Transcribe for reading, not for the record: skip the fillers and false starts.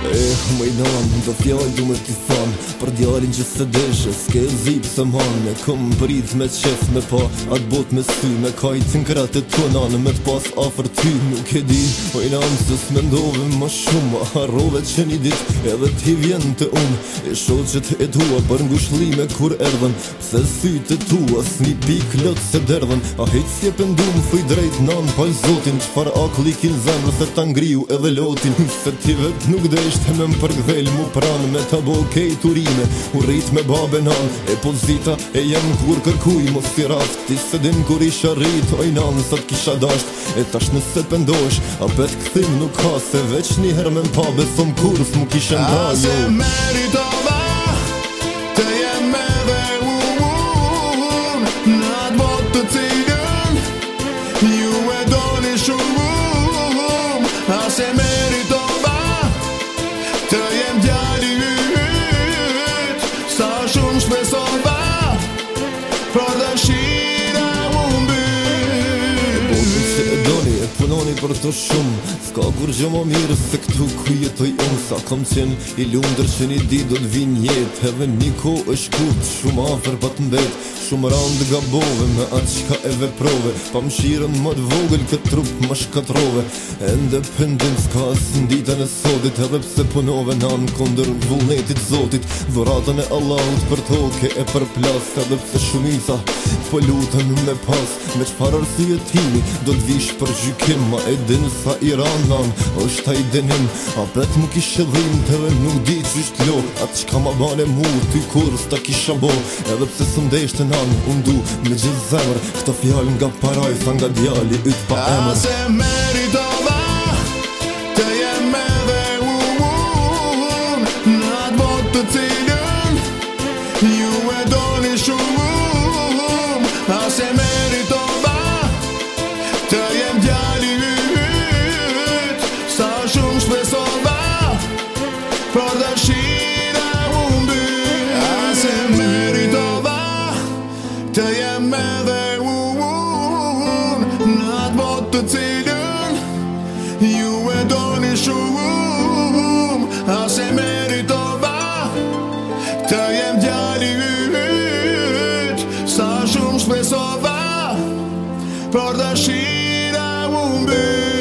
Mejdan, do fjall du me t'i than për djalin që se deshe, s'ke zip se man. E kom prit me qef me pa atë bot me sy, me kajt n'krat e tonan, me t'pas afer ty. Nuk e di, mejdan, se s'mendove ma shumë, harrove që një dit edhe t'i vjen të unë. E shoqet e tua për ngushlime kur erdhen, pse sytë e tua s'ni pik lot se derdhen. A hejt si e pëndum, fuj drejt nan pal zotin, qfar akli kin zemrë se ta ngriu edhe lotin. Se ti vet nuk deshte me m'përgdhel mu pran, me ta bo kejt urime, u rrit me babe nan. E pozita e jem kur kërkuj mos t'i rafti, se din kur isha rrit oj nan sa t'kisha dasht. E tash nëse pëndosh, a pet këthim nuk ka, se veç një her me m'pa besom kur s'mu kishe nda. A se meritova të jem edhe unë në atë botë të cilën ju e doni shumë. A se meritova të jem djali yt, sa shumë shpesova për dëshira unë byt. Botën që e doni e punoni për të shumë, s'ka kur gjë më mirë se këtu ku jetoj unë. Sa kam qenë i lundër që një di do t'vin jet, edhe një ko është kurt, shumë afer pa t'mbet. Shumë randë gabove me atë qka e veprove, pa mshirën më t'vogël këtë trup më shkatrove. Ende pëndim s'ka asë nditën e sotit, edhe pse punove nan kondër vullnetit zotit. Dhuratën e Allahut për toke e për plas, edhe pse shumica po lutën me pas. Me qfar arsye timi do t'vish për gjykim, ma e din sa Iranan është a i denim. A pet mu kishe dhim të dhe nuk di qysht lo, atë qka ma bane mu ty kur s'ta kisha bo. Edhe pse s'ndeshte nan, unë du me gjithë zemër këto fjall nga paraj sa nga djali yt pa emër. A se meritova të jem edhe unë në atë botë të cilën ju e doni shumë. A se meritova të jem djali yt, sa shumë shpesova për dëshira unë byt. A se meritova të jem edhe unë në atë botë të cilën ju e doni shumë. A se meritova të jem djali yt, sa shumë shpesova për dëshira unë byt.